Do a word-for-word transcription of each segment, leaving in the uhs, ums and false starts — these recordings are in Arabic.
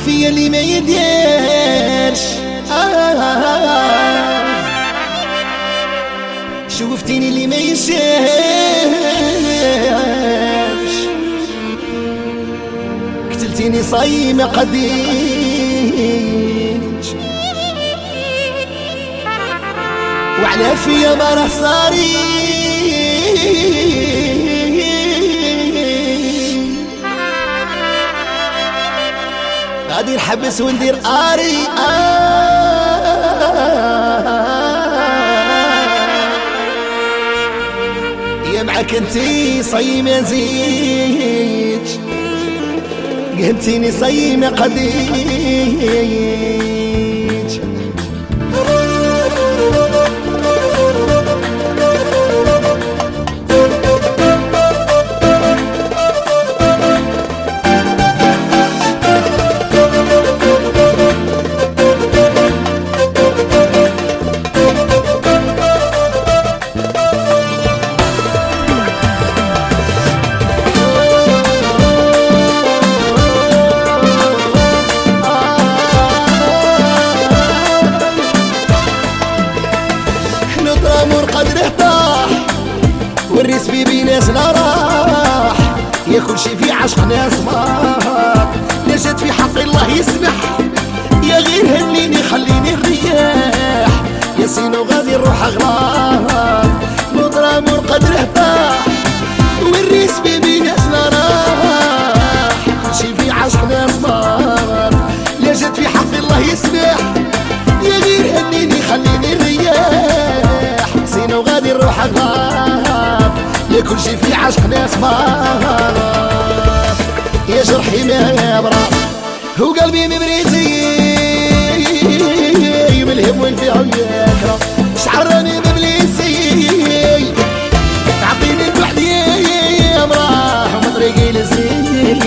فيا اللي ما يديرش آه شوفتيني اللي ما يشافش قتلتيني صايمة قديش وعلى فيا برح صاري غادي نحبس وندير قاري يا معاك انتي صيمة زيج قهمتيني صيمة قديج قدره طاح والريس بيبي ناس لا راح يا كل شي في عشق ناس مار لا جات في حق الله يسمح يا غير هنيني خليني الرياح يا سينو غادي نروح اغلاط مضرام قدره طاح والريس بيبي ناس لا راح كل شي في عشق ناس مار لا جات في حق الله يسمح يا غير هنيني خليني الرياح سينا وغادي نروح اغلاط يا كل شي في عشق ناس مار يا جرحي ما يبرى وقلبي مبريزي ملهم والفيع يكره شعراني ببليسي تعطيني الوحدي يا مراه ومطريقي للزين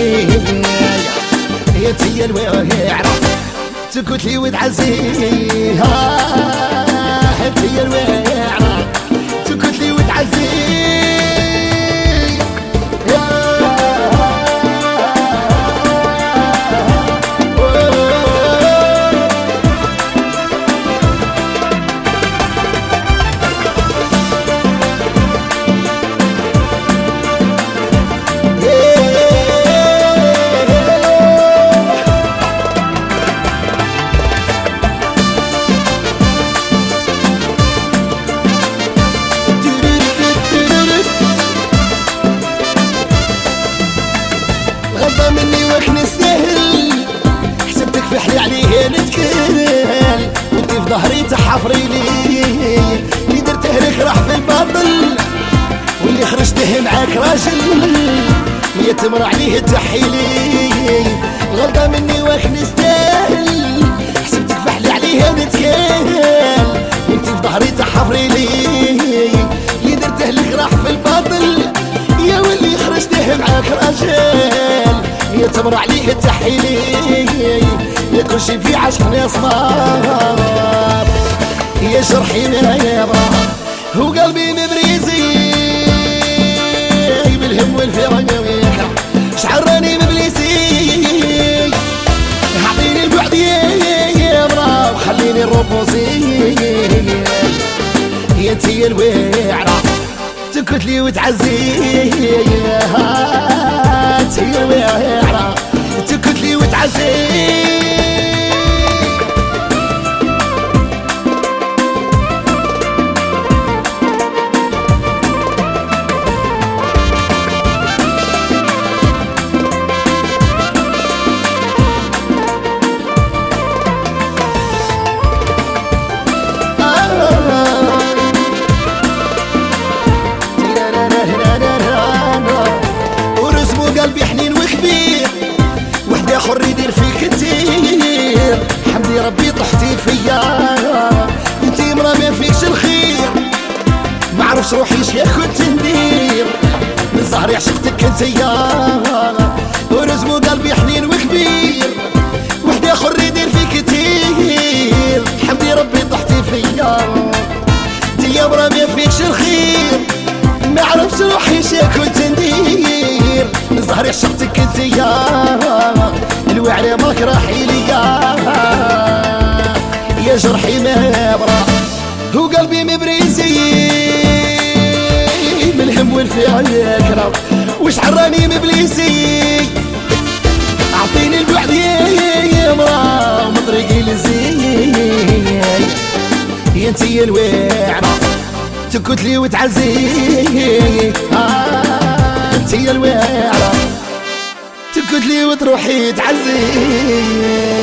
هي تيا الويعرة تكتلي وتعزيها هي الويعرة تكتلي وتعزيها مني وك نستاهل حسبتك في حلي عليه نتكل وانتي في ظهري تحفري لي اللي درته لك راح في الباطل واللي خرجته معاك راجل يتمر عليه تحيلي غلطة مني وك نستاهل حسبتك في حلي عليه نتكل وانتي في ظهري تحفري لي اللي درته لك راح في الباطل يا واللي خرجته معاك راجل يتمر عليه التحيلي يا كل شي في عشق ناس مار يا جرحي ما يبرى وقلبي مبريزي بالهم والفرق ويكره شعراني مبليسي اعطيني البعد يا برا وخليني الربوزي يا انتي الويعرة تكتلي وتعزيها انتي الويعرة تكتلي وتعزيها قلبي حنين وكبير وحدة اخر يدير فيك كتير حمدي ربي طحتي فيا انتي مرا ما فيكش الخير معرفش روحي شيا كنت ندير من ظهري عشقتك انتيا ورزمو قلبي حنين وكبير وحدة اخر يدير فيك كتير حمدي ربي طحتي فيا انتي مرا ما فيكش الخير معرفش روحي شيا كنت ندير من ظهري عشقتك انتيا الوعي عليه ماك راحي ليا يا جرحي ما برا وقلبي مبريزي من الهم والفعل يكره وش عراني مبليسي اعطيني البعد يا مرا من طريقي لزي يا انتي الويعرة تكتلي وتعزي آه انتي الويعرة تكتلي وتروحي تعزي